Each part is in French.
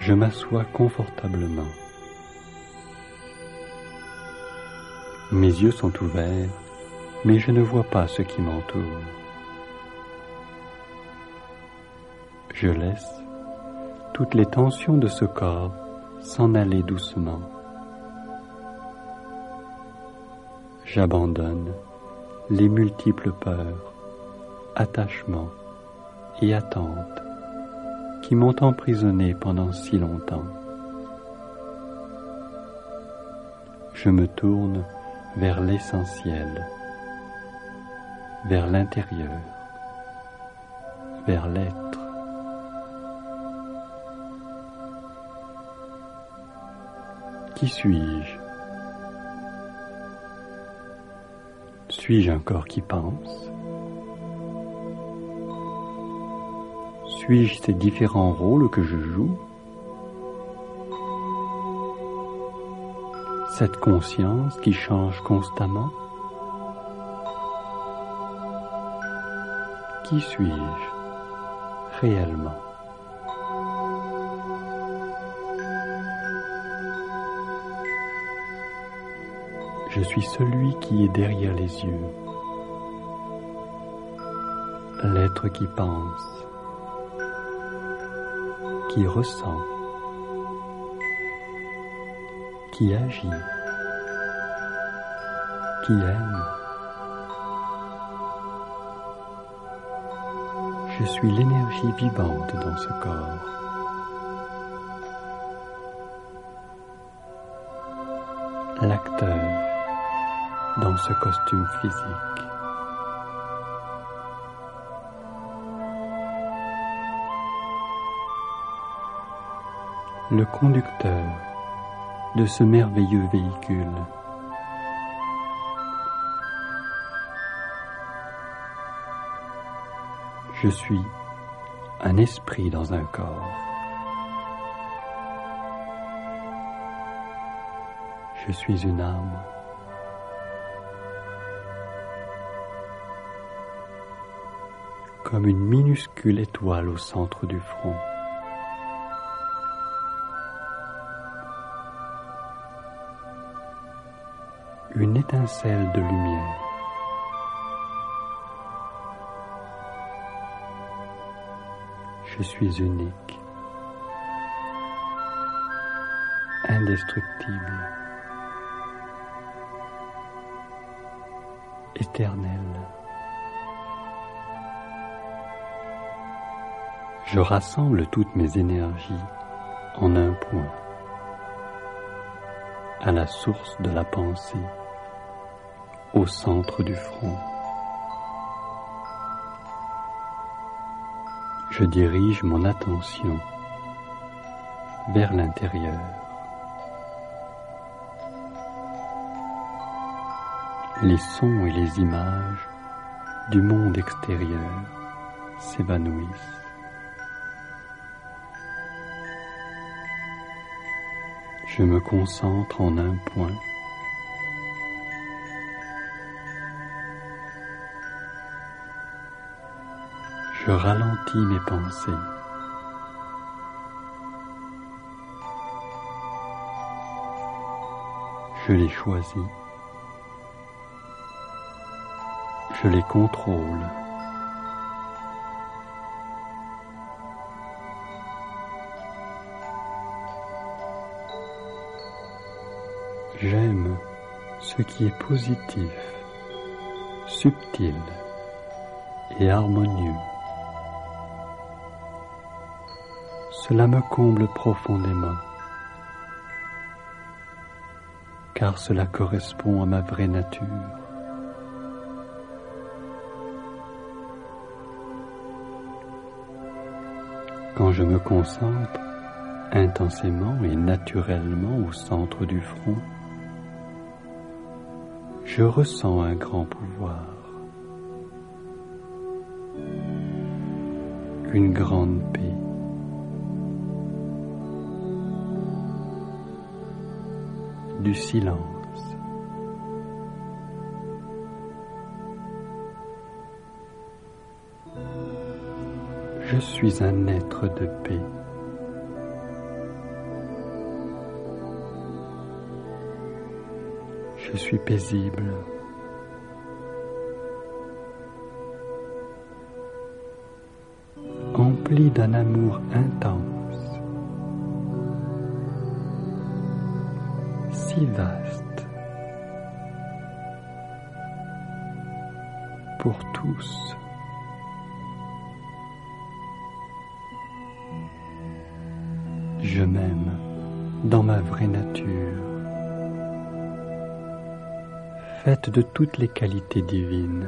Je m'assois confortablement. Mes yeux sont ouverts, mais je ne vois pas ce qui m'entoure. Je laisse toutes les tensions de ce corps s'en aller doucement. J'abandonne les multiples peurs, attachements et attentes qui m'ont emprisonné pendant si longtemps. Je me tourne vers l'essentiel, vers l'intérieur, vers l'être. Qui suis-je? Suis-je un corps qui pense? Suis-je ces différents rôles que je joue? Cette conscience qui change constamment? Qui suis-je réellement? Je suis celui qui est derrière les yeux, l'être qui pense, qui ressent, qui agit, qui aime. Je suis l'énergie vivante dans ce corps. L'acteur dans ce costume physique. Le conducteur de ce merveilleux véhicule. Je suis un esprit dans un corps. Je suis une âme. Comme une minuscule étoile au centre du front. Une étincelle de lumière. Je suis unique, indestructible, éternel. Je rassemble toutes mes énergies en un point, à la source de la pensée, au centre du front. Je dirige mon attention vers l'intérieur. Les sons et les images du monde extérieur s'évanouissent. Je me concentre en un point. Je ralentis mes pensées. Je les choisis. Je les contrôle. J'aime ce qui est positif, subtil et harmonieux. Cela me comble profondément, car cela correspond à ma vraie nature. Quand je me concentre intensément et naturellement au centre du front, je ressens un grand pouvoir, une grande paix. Du silence. Je suis un être de paix. Je suis paisible. Empli d'un amour intense, si vaste, pour tous. Je m'aime dans ma vraie nature, faite de toutes les qualités divines.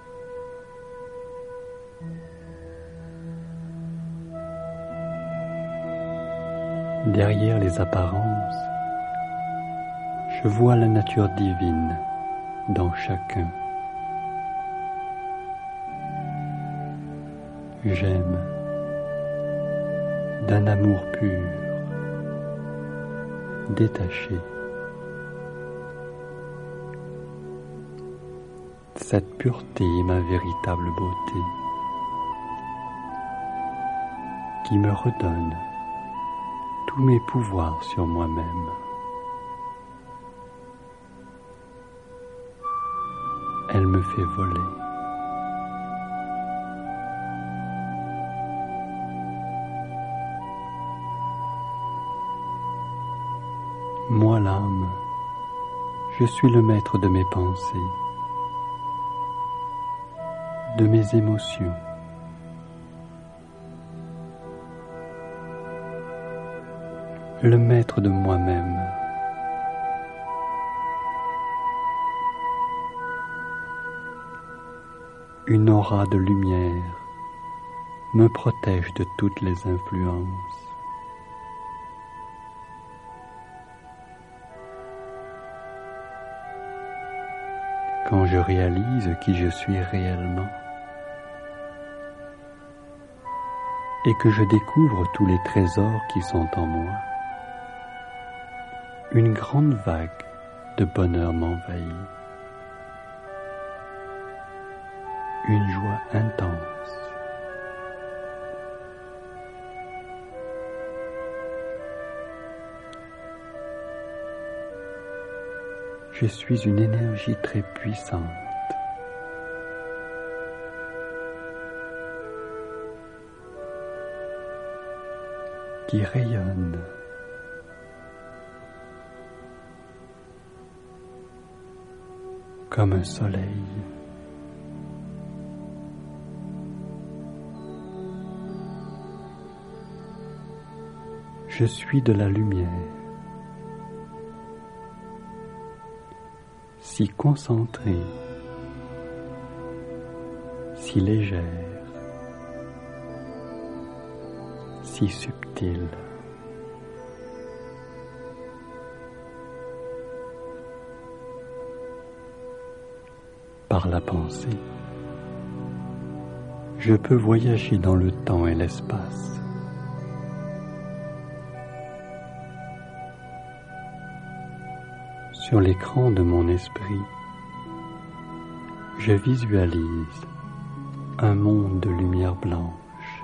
Derrière les apparences, je vois la nature divine dans chacun. J'aime d'un amour pur, détaché. Cette pureté est ma véritable beauté, qui me redonne tous mes pouvoirs sur moi-même. Elle me fait voler. Moi l'âme, je suis le maître de mes pensées, de mes émotions. Le maître de moi-même. Une aura de lumière me protège de toutes les influences. Quand je réalise qui je suis réellement et que je découvre tous les trésors qui sont en moi, une grande vague de bonheur m'envahit, une joie intense. Je suis une énergie très puissante. Qui rayonne. Comme un soleil. Je suis de la lumière, si concentrée, si légère, si subtile. Par la pensée, je peux voyager dans le temps et l'espace. Sur l'écran de mon esprit, je visualise un monde de lumière blanche.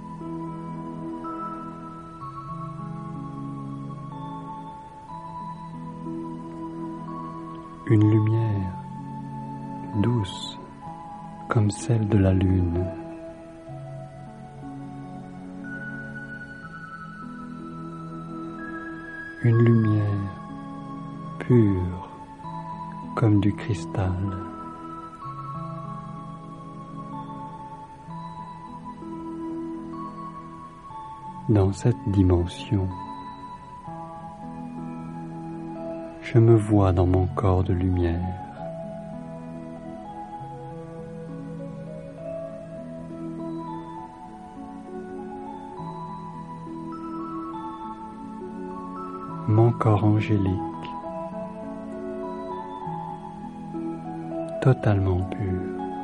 Une lumière douce comme celle de la lune. Une lumière pure comme du cristal. Dans cette dimension, je me vois dans mon corps de lumière. Mon corps angélique, totalement pur.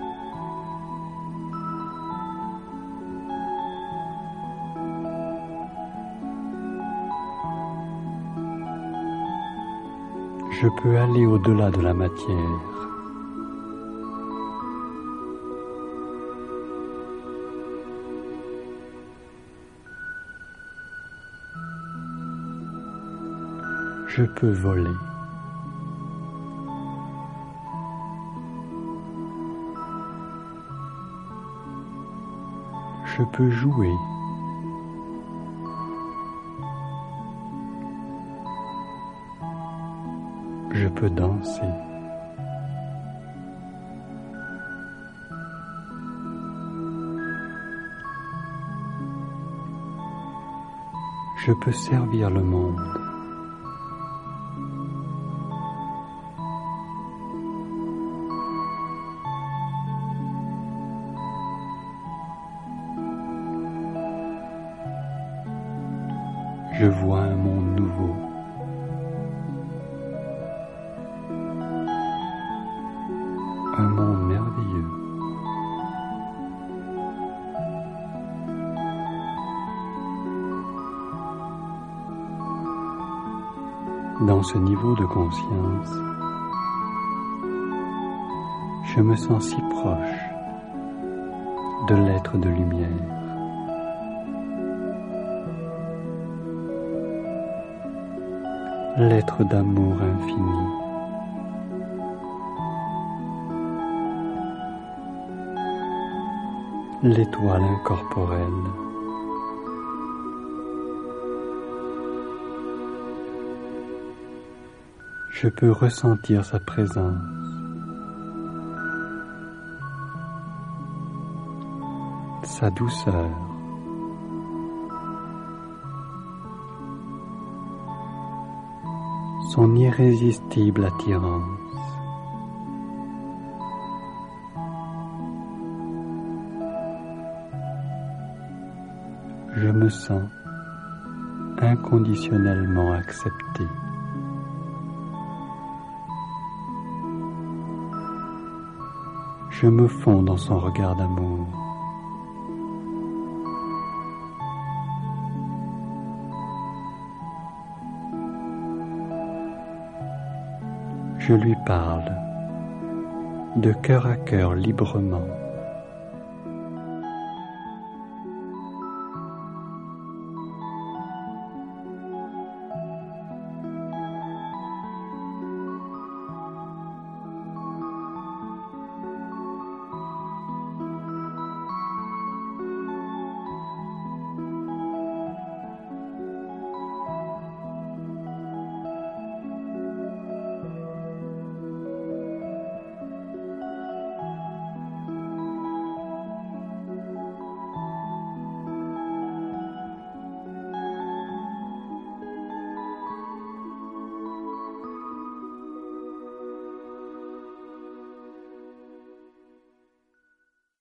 Je peux aller au-delà de la matière. Je peux voler. Je peux jouer. Je peux danser. Je peux servir le monde. Je vois un monde nouveau. Un monde merveilleux. Dans ce niveau de conscience, je me sens si proche de l'être de lumière. L'être d'amour infini. L'étoile incorporelle. Je peux ressentir sa présence. Sa douceur. Son irrésistible attirance. Je me sens inconditionnellement accepté. Je me fonds dans son regard d'amour. Je lui parle de cœur à cœur librement.